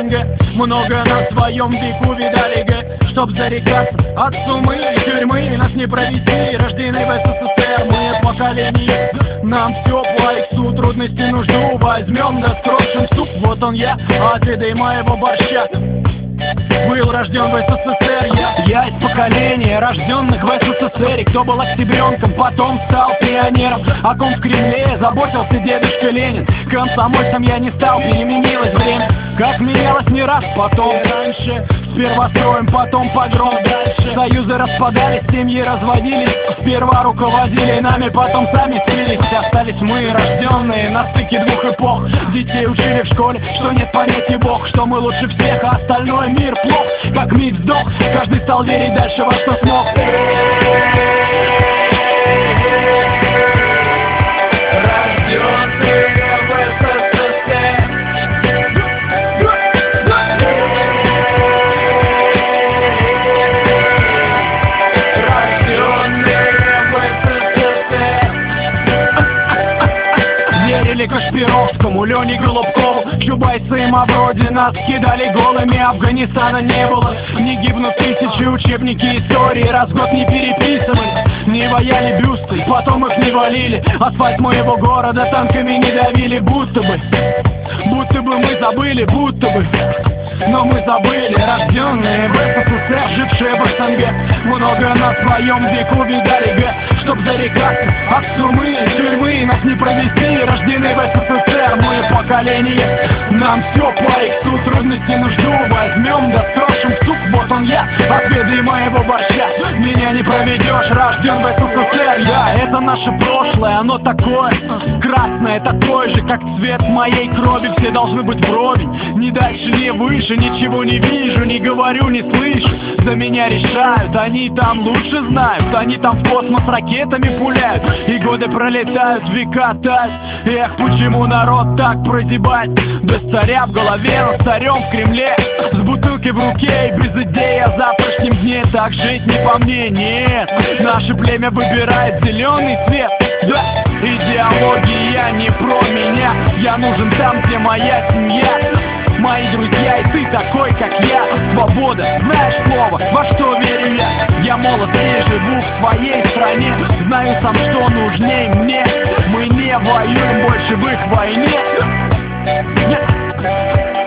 СНГ. Много на своем веку видали Г. Чтоб зарекаться от сумы и тюрьмы, нас не провести. Рождены в СССР, мы поколение. Нам все по иксу, трудности нужду возьмем, да скрошим суп. Вот он я, отведай моего борща. Был рожден в СССР я из поколения рожденных в СССР. Кто был октябренком, потом стал пионером. О ком в Кремле заботился дедушка Ленин. Комсомольцем я не стал, переменилось время. Как менялось не раз, потом раньше. Сперва строим, потом погром дальше. Союзы распадались, семьи разводились. Сперва руководили нами, потом сами слились. Остались мы, рожденные на стыке двух эпох. Детей учили в школе, что нет понятия Бог. Что мы лучше всех, а остальной мир плох. Как миг вздох, каждый стал верить дальше во что смог. Кашпировскому, Лене Голубкову, Чубайсы и Мавроди. Нас кидали голыми, Афганистана не было. Не гибнут тысячи, учебники истории раз в год не переписывали. Не ваяли бюсты, потом их не валили. Асфальт моего города танками не давили. Будто бы мы забыли, будто бы. Но мы забыли, рожденные в СССР, жившие в СНГ. Много на своем веку видали Г. Чтоб зарекаться от сумы и тюрьмы, нас не провести. Рождены в СССР, мы поколение. Нам все по иксу, трудности нужду возьмем, да скрошим суп. Вот он я, отведай моего борща. Меня не проведешь, рожден в СССР я. Это наше прошлое, оно такое красное, такое же, как цвет моей крови. Все должны быть вровень, ни дальше, ни выше. Ничего не вижу, не говорю, не слышу. За меня решают, они там лучше знают. Они там в космос ракетами пуляют. И годы пролетают, века тают. Эх, почему народ так прозябает? Без царя в голове, но старем в Кремле. С бутылкой в руке и без идеи о завтрашнем дне. Так жить не по мне, нет. Наше племя выбирает зеленый цвет. Да, идеология не про меня. Я нужен там, где моя семья. Мои друзья и ты такой, как я. Свобода, знаешь слово, во что верю я. Я молод и живу в своей стране. Знаю сам, что нужней мне. Мы не воюем больше в их войне.